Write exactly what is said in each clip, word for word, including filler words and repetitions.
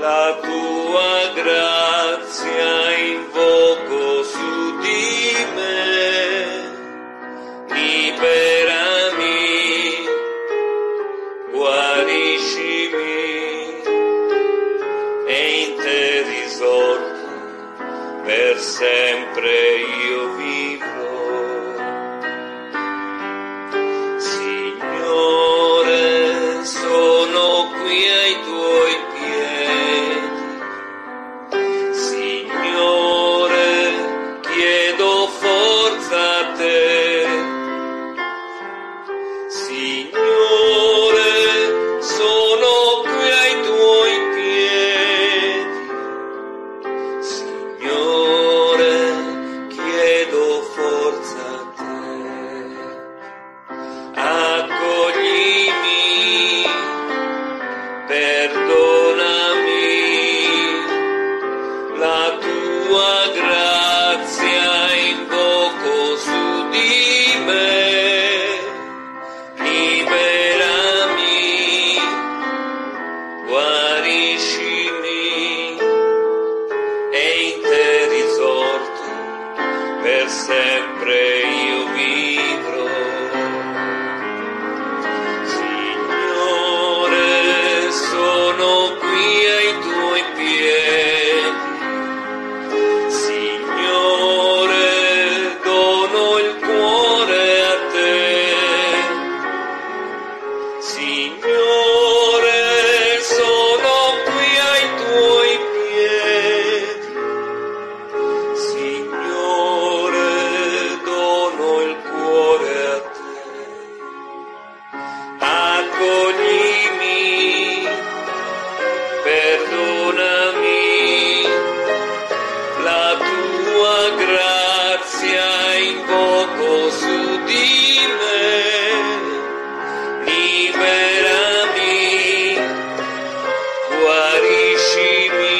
la tua grazia invoco su di me, liberami, guariscimi, e in te risorto per sempre io vivrò. Signore, sono qui ai tuoi piedi. Signore, chiedo forza a te. Signore, sono qui ai tuoi piedi. Signore, chiedo forza a te. Accoglimi, perdonami, la tua grazia invoco su di me, liberami, guariscimi, e in te risorto per sempre io vivrò. Signore, sono qui ai tuoi piedi. Signore, dono il cuore a te. Signore, sono qui ai tuoi piedi. Signore, dono il cuore a te. Accoglimi, perdonami, la tua grazia invoco su di me, liberami, guariscimi,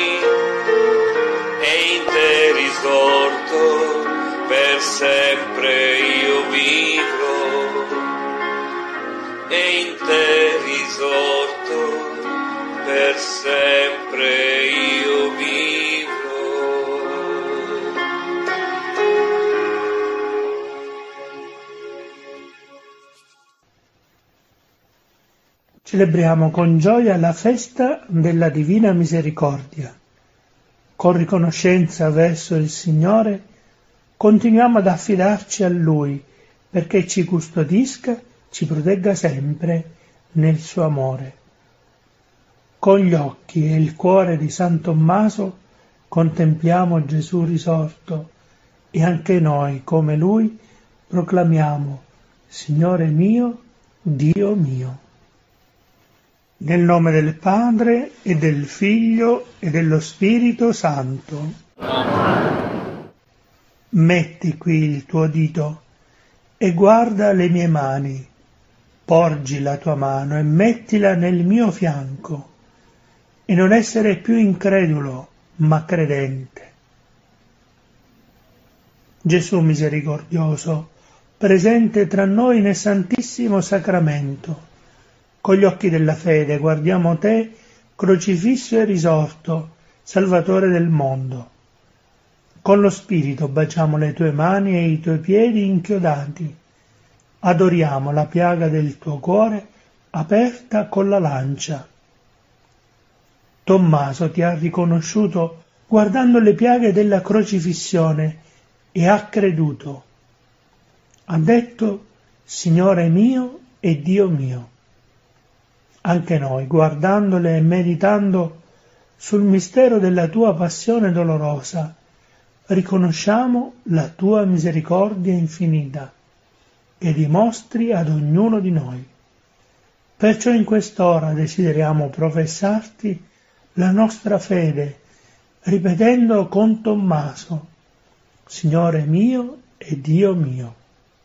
e in te risorto per sempre io vivrò, e in te risorto per sempre io vivrò. Celebriamo con gioia la festa della Divina Misericordia. Con riconoscenza verso il Signore, continuiamo ad affidarci a Lui perché ci custodisca, ci protegga sempre nel suo amore. Con gli occhi e il cuore di San Tommaso contempliamo Gesù risorto e anche noi, come Lui, proclamiamo: Signore mio, Dio mio. Nel nome del Padre e del Figlio e dello Spirito Santo. Amen. Metti qui il tuo dito e guarda le mie mani. Porgi la tua mano e mettila nel mio fianco, e non essere più incredulo, ma credente. Gesù misericordioso, presente tra noi nel Santissimo Sacramento, con gli occhi della fede guardiamo te, crocifisso e risorto, Salvatore del mondo. Con lo Spirito baciamo le tue mani e i tuoi piedi inchiodati. Adoriamo la piaga del tuo cuore aperta con la lancia. Tommaso ti ha riconosciuto guardando le piaghe della crocifissione e ha creduto. Ha detto: Signore mio e Dio mio. Anche noi, guardandole e meditando sul mistero della tua passione dolorosa, riconosciamo la tua misericordia infinita che dimostri ad ognuno di noi. Perciò in quest'ora desideriamo professarti la nostra fede, ripetendo con Tommaso: Signore mio e Dio mio.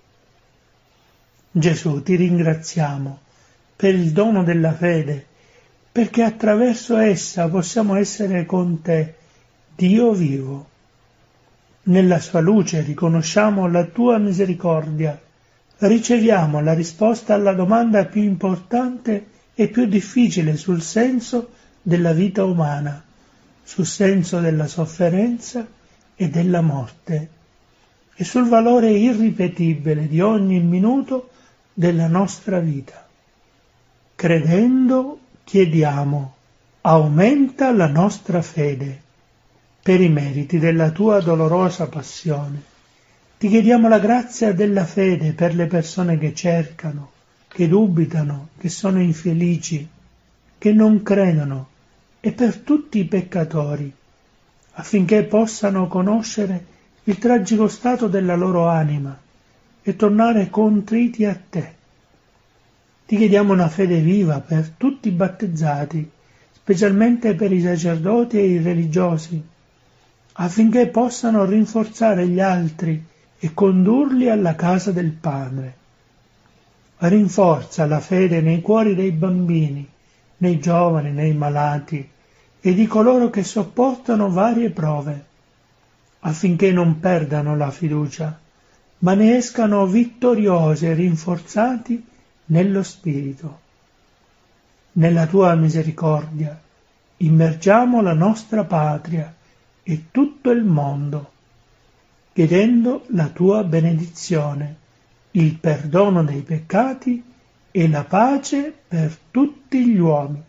Gesù, ti ringraziamo per il dono della fede, perché attraverso essa possiamo essere con te, Dio vivo. Nella sua luce riconosciamo la tua misericordia, riceviamo la risposta alla domanda più importante e più difficile sul senso della vita umana, sul senso della sofferenza e della morte e sul valore irripetibile di ogni minuto della nostra vita. Credendo, chiediamo, aumenta la nostra fede per i meriti della tua dolorosa passione. Ti chiediamo la grazia della fede per le persone che cercano, che dubitano, che sono infelici, che non credono, e per tutti i peccatori, affinché possano conoscere il tragico stato della loro anima e tornare contriti a te. Ti chiediamo una fede viva per tutti i battezzati, specialmente per i sacerdoti e i religiosi, affinché possano rinforzare gli altri e condurli alla casa del Padre. Rinforza la fede nei cuori dei bambini, nei giovani, nei malati e di coloro che sopportano varie prove, affinché non perdano la fiducia, ma ne escano vittoriosi e rinforzati nello Spirito. Nella tua misericordia immergiamo la nostra patria e tutto il mondo, chiedendo la tua benedizione, il perdono dei peccati e la pace per tutti gli uomini.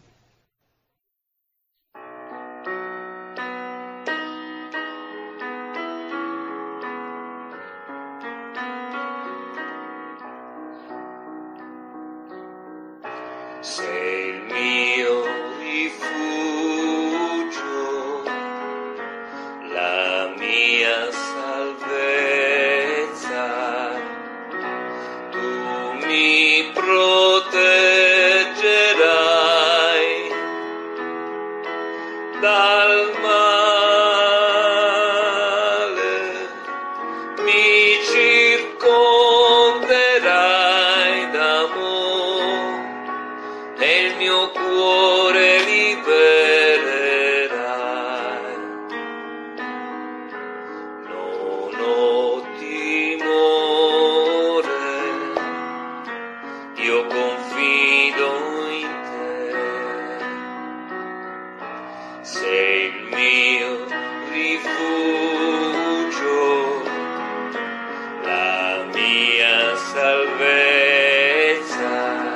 Sei il mio rifugio, la mia salvezza, tu mi proteggerai dal male, mi circonderai d'amore e il mio cuore libererai. Non ho timore, io confido in te. Sei il mio rifugio, la mia salvezza,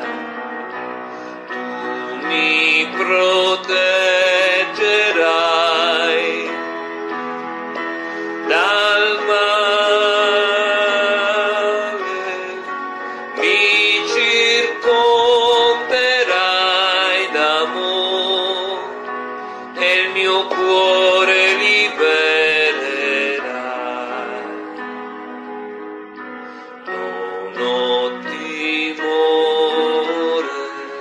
mi proteggerai dal male, mi circonderai d'amore e il mio cuore libererai. Non ho timore,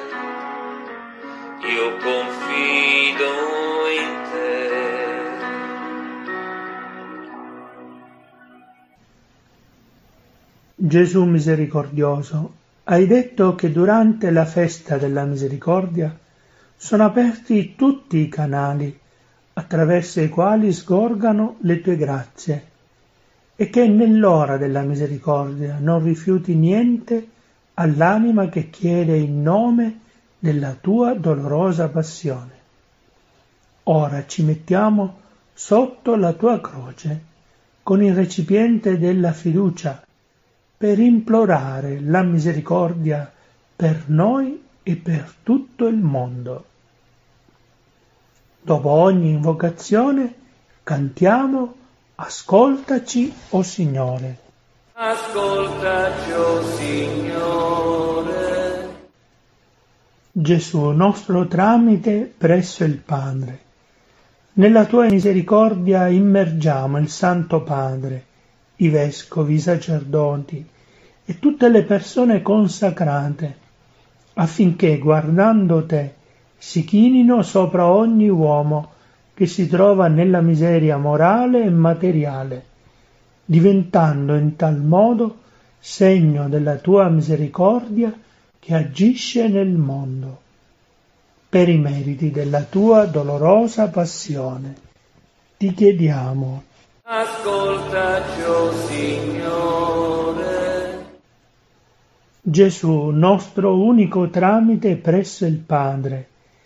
io confido in te. Gesù misericordioso, hai detto che durante la festa della misericordia sono aperti tutti i canali attraverso i quali sgorgano le tue grazie e che nell'ora della misericordia non rifiuti niente all'anima che chiede in nome della tua dolorosa passione. Ora ci mettiamo sotto la tua croce con il recipiente della fiducia per implorare la misericordia per noi e per tutto il mondo. Dopo ogni invocazione cantiamo Ascoltaci, o Signore. Ascoltaci, o Signore. Gesù, nostro tramite presso il Padre, nella tua misericordia immergiamo il Santo Padre, i vescovi, i sacerdoti e tutte le persone consacrate, affinché guardando te si chinino sopra ogni uomo che si trova nella miseria morale e materiale, diventando in tal modo segno della tua misericordia che agisce nel mondo. Per i meriti della tua dolorosa passione, ti chiediamo. Ascoltaci, o Signore. Gesù, nostro unico tramite presso il Padre,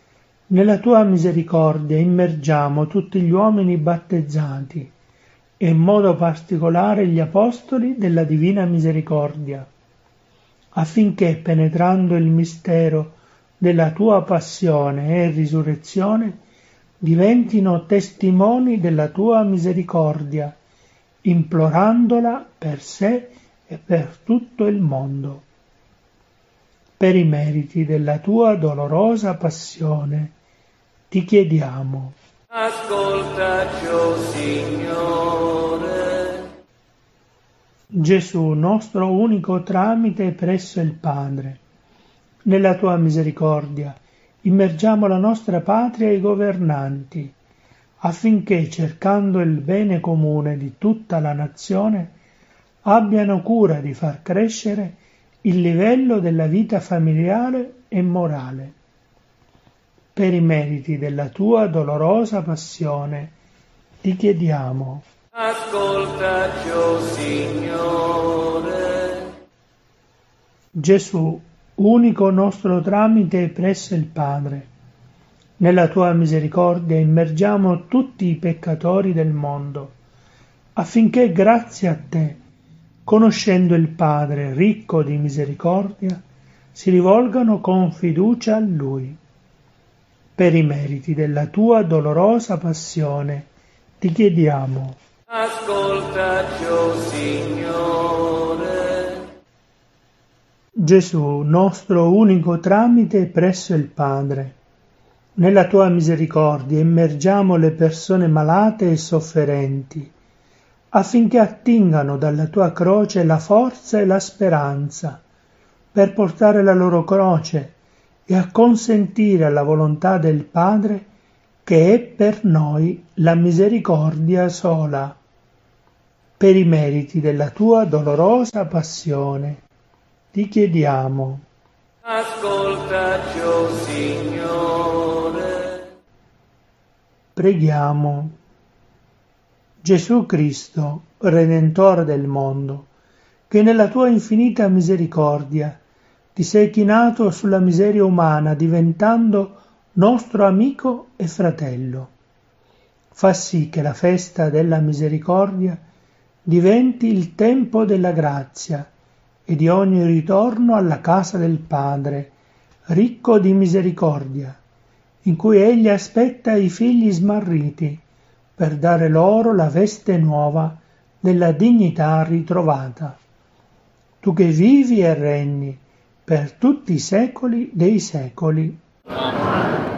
Nella tua misericordia immergiamo tutti gli uomini battezzati e in modo particolare gli apostoli della Divina Misericordia, affinché, penetrando il mistero della tua passione e risurrezione, diventino testimoni della tua misericordia, implorandola per sé e per tutto il mondo. Per i meriti della tua dolorosa passione, ti chiediamo. Ascoltaci, o Signore. Gesù, nostro unico tramite presso il Padre, nella tua misericordia immergiamo la nostra patria e i governanti, affinché, cercando il bene comune di tutta la nazione, abbiano cura di far crescere il livello della vita familiare e morale. Per i meriti della tua dolorosa passione, ti chiediamo. Ascoltaci, o Signore. Gesù, unico nostro tramite presso il Padre, nella tua misericordia immergiamo tutti i peccatori del mondo, affinché grazie a te, conoscendo il Padre ricco di misericordia, si rivolgano con fiducia a Lui. Per i meriti della tua dolorosa passione, ti chiediamo. Ascoltaci, o Signore. Gesù, nostro unico tramite presso il Padre, nella tua misericordia immergiamo le persone malate e sofferenti, affinché attingano dalla tua croce la forza e la speranza, per portare la loro croce e acconsentire alla volontà del Padre, che è per noi la misericordia sola. Per i meriti della tua dolorosa passione, ti chiediamo. Ascoltaci, o Signore. Preghiamo. Gesù Cristo, Redentore del mondo, che nella tua infinita misericordia ti sei chinato sulla miseria umana diventando nostro amico e fratello. Fa sì che la festa della misericordia diventi il tempo della grazia e di ogni ritorno alla casa del Padre, ricco di misericordia, in cui Egli aspetta i figli smarriti per dare loro la veste nuova della dignità ritrovata. Tu che vivi e regni per tutti i secoli dei secoli. Amen.